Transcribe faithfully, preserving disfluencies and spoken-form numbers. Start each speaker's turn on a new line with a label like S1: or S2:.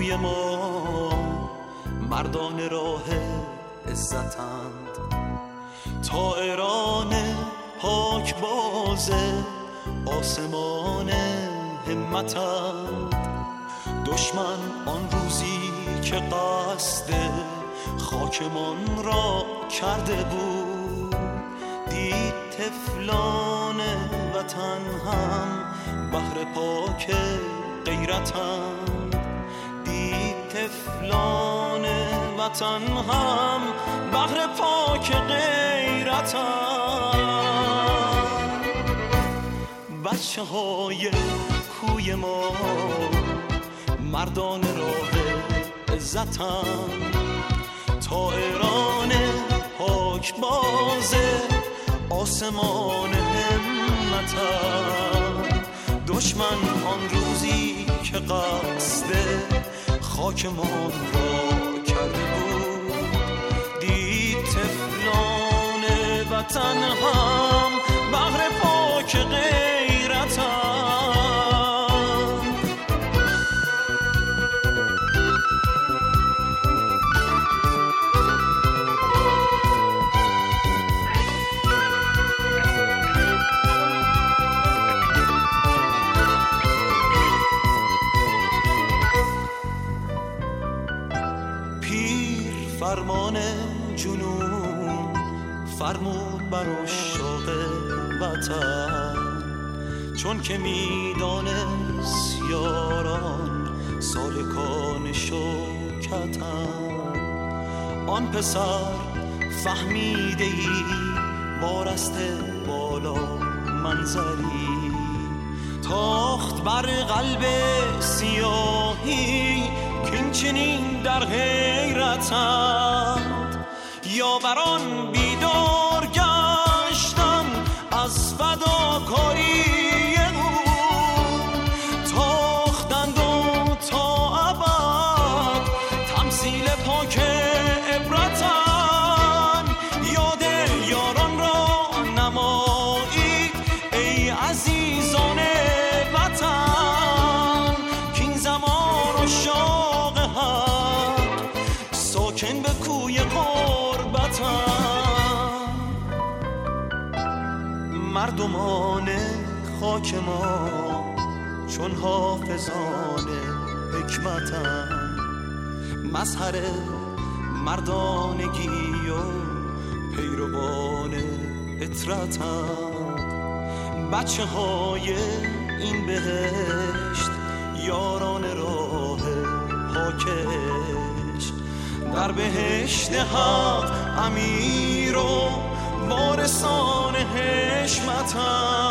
S1: کوی ما مردان راه عزتند، طائران پاک باز آسمان همتند. دشمن آن روزی که قصد خاکمان را کرده بود، دید طفلان وطن هم بحر پاک غیرتند. دید طفلان وطن هم بحر پاک غیرتند. بچه های کوی ما مردان راه عزتند، طائران پاک باز آسمان همتند. دشمن آن روزی که قصد خاکمان را کرده بود، دید طفلان وطن هم بحر پاک غیرتند. فرمان جنون فرمود بر عشاق وطن، چون که میدانست یاران سالکان شوکتن. آن پسر فهمیده ای وارست بالا منظری، تاخت بر قلب سیاهی که این چنین در حیرتند. یاوران بیدار گشتند از فداکاری او، تاختند و تا ابد تمثیل پاک عبرتند. یاد یاران را نمایید ای عزیزان وطن، که این زمان و شاق حق ساکن به کوی غربتند. مردمان خاک ما چون حافظان حکمتند، مظهر مردانگی و پیروان اطرتند. بچه های این بهشت یاران راه پاکش، در بهشت حق امیر و وارثان حشمتند.